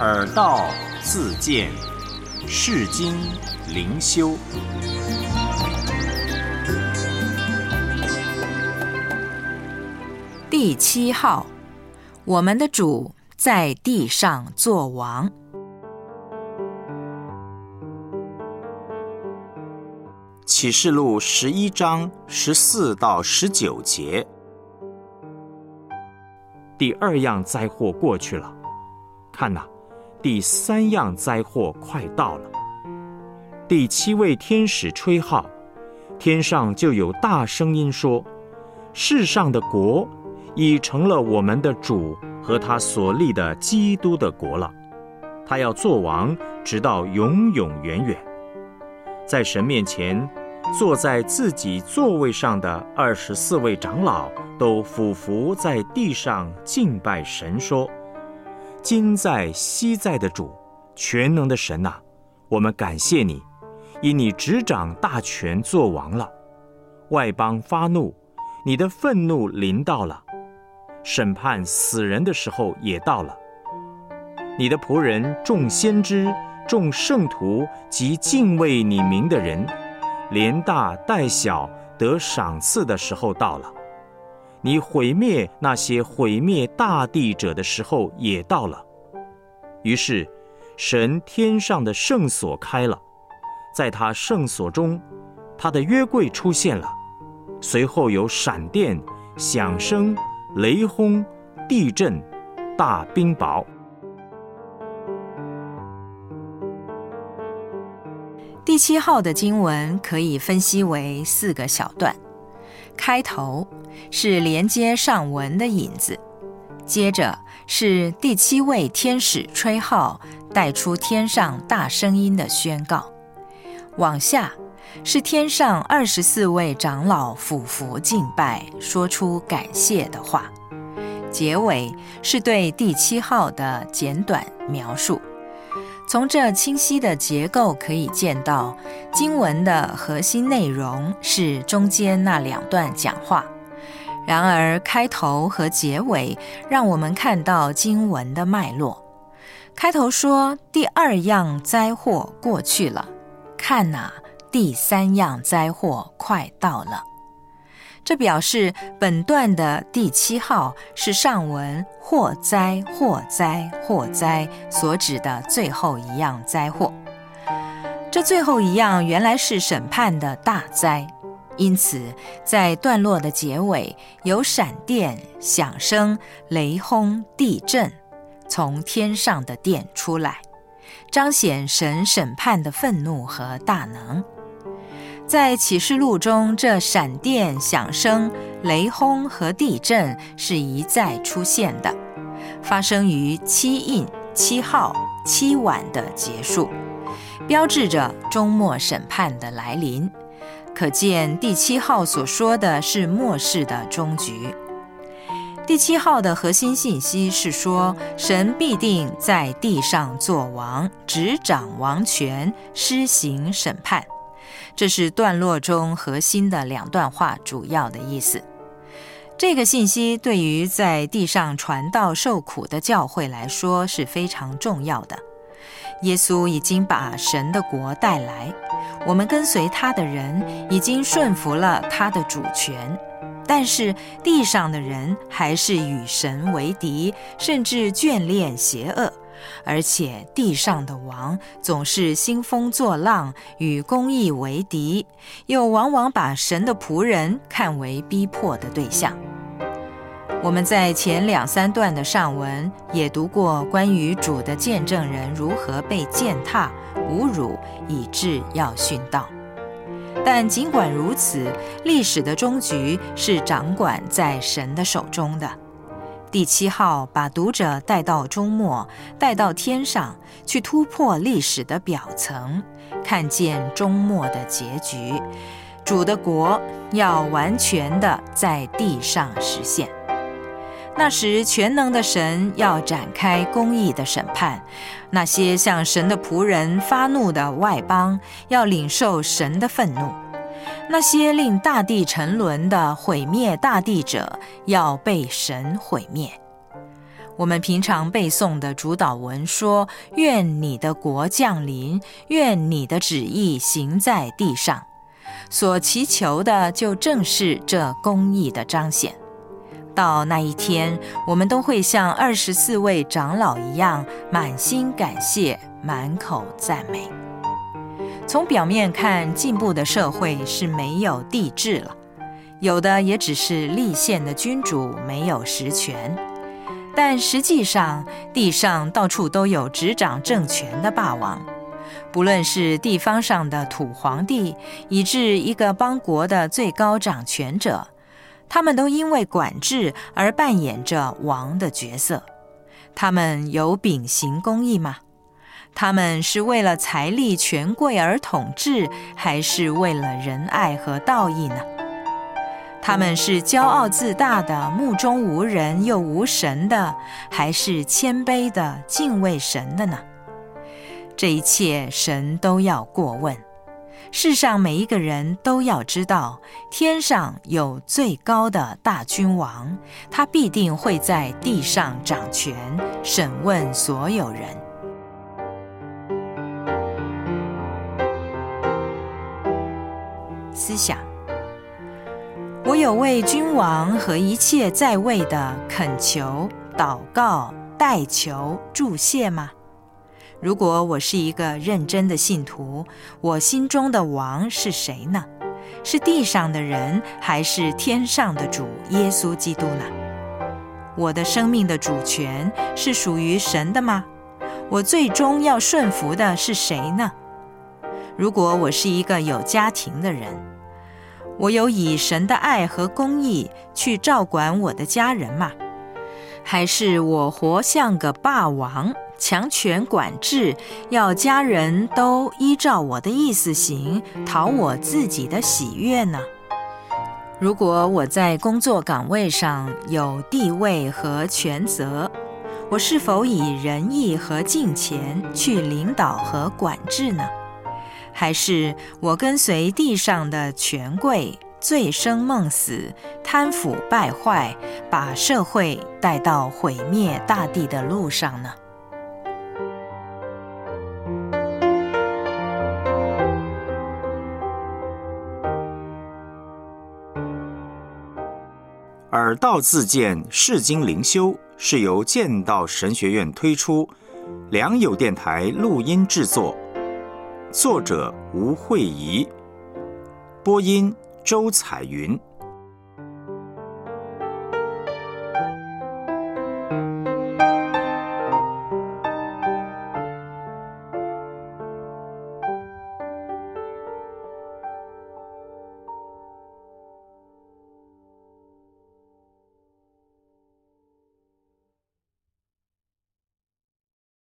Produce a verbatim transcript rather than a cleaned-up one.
耳道自见，世经灵修。 第七号，我们的主在地上作王。 启示录十一章十四到十九节。 第二样灾祸过去了，看哪，第三样灾祸快到了。第七位天使吹号，天上就有大声音说：世上的国已成了我们的主和他所立的基督的国了，他要做王，直到永永远远。在神面前坐在自己座位上的二十四位长老都俯伏在地上敬拜神，说：今在昔在的主，全能的神啊，我们感谢你，因你执掌大权作王了。外邦发怒，你的愤怒临到了，审判死人的时候也到了。你的仆人众先知、众圣徒及敬畏你名的人，连大带小得赏赐的时候到了。你毁灭那些毁灭大地者的时候也到了。于是神天上的圣所开了，在他圣所中，他的约柜出现了，随后有闪电、响声、雷轰、地震、大冰雹。 第七号的经文可以分析为四个小段。开头是连接上文的引子，接着是第七位天使吹号，带出天上大声音的宣告，往下是天上二十四位长老俯伏敬拜，说出感谢的话，结尾是对第七号的简短描述。从这清晰的结构可以见到，经文的核心内容是中间那两段讲话，然而开头和结尾让我们看到经文的脉络。开头说第二样灾祸过去了，看哪，第三样灾祸快到了。这表示本段的第七号是上文祸灾祸灾祸灾所指的最后一样灾祸。这最后一样原来是审判的大灾，因此在段落的结尾有闪电、响声、雷轰、地震从天上的殿出来，彰显神审判的愤怒和大能。在启示录中，这闪电、响声、雷轰和地震是一再出现的，发生于七印、七号、七晚的结束，标志着终末审判的来临。可见第七号所说的是末世的终局。第七号的核心信息是说，神必定在地上作王，执掌王权，施行审判。这是段落中核心的两段话主要的意思。这个信息对于在地上传道受苦的教会来说是非常重要的。耶稣已经把神的国带来，我们跟随他的人已经顺服了他的主权，但是地上的人还是与神为敌，甚至眷恋邪恶，而且地上的王总是兴风作浪，与公义为敌，又往往把神的仆人看为逼迫的对象。我们在前两三段的上文也读过关于主的见证人如何被践踏、侮辱，以致要殉道。但尽管如此，历史的终局是掌管在神的手中的。第七号把读者带到终末，带到天上，去突破历史的表层，看见终末的结局，主的国要完全的在地上实现。那时全能的神要展开公义的审判，那些向神的仆人发怒的外邦要领受神的愤怒，那些令大地沉沦的毁灭大地者要被神毁灭。 我们平常背诵的主祷文说：愿你的国降临，愿你的旨意行在地上。所祈求的就正是这公义的彰显。到那一天，我们都会像二十四位长老一样，满心感谢，满口赞美。从表面看，进步的社会是没有帝制了，有的也只是立宪的君主，没有实权。但实际上，地上到处都有执掌政权的霸王，不论是地方上的土皇帝，以至一个邦国的最高掌权者，他们都因为管制而扮演着王的角色。他们有秉行公义吗？他们是为了财力权贵而统治，还是为了仁爱和道义呢？他们是骄傲自大的，目中无人又无神的，还是谦卑的，敬畏神的呢？这一切神都要过问。世上每一个人都要知道，天上有最高的大君王，他必定会在地上掌权，审问所有人。思想：我有为君王和一切在位的恳求、祷告、代求、祝谢吗？如果我是一个认真的信徒，我心中的王是谁呢？是地上的人，还是天上的主耶稣基督呢？我的生命的主权是属于神的吗？我最终要顺服的是谁呢？如果我是一个有家庭的人，我有以神的爱和公义去照管我的家人吗？还是我活像个霸王，强权管制，要家人都依照我的意思行，讨我自己的喜悦呢？如果我在工作岗位上有地位和权责，我是否以仁义和敬虔去领导和管制呢？还是我跟随地上的权贵，醉生梦死，贪腐败坏，把社会带到毁灭大地的路上呢？ 耳道自荐世经灵修是由剑道神学院推出，良友电台录音制作，作者吴慧仪，播音周彩云。